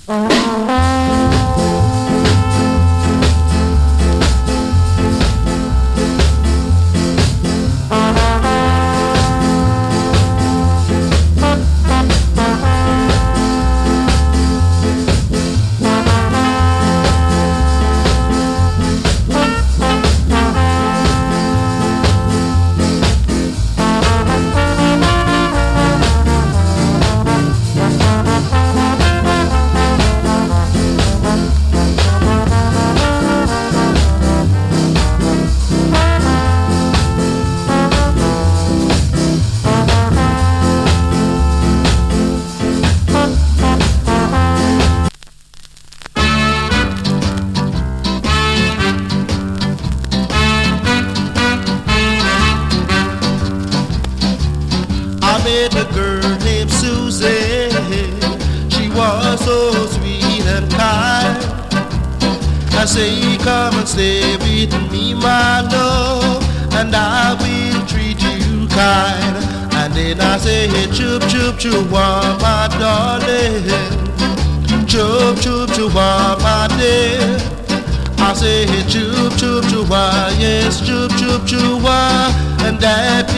met a girl named Susie. She was so sweet and kind. I say, come and stay with me, my love, and I will treat you kind. And then I say, hey, chup, chup, chup, my darling. Chup, chup, chup, my dear. I say, hey, chup, chup, chup, yes, chup, chup, chup, and that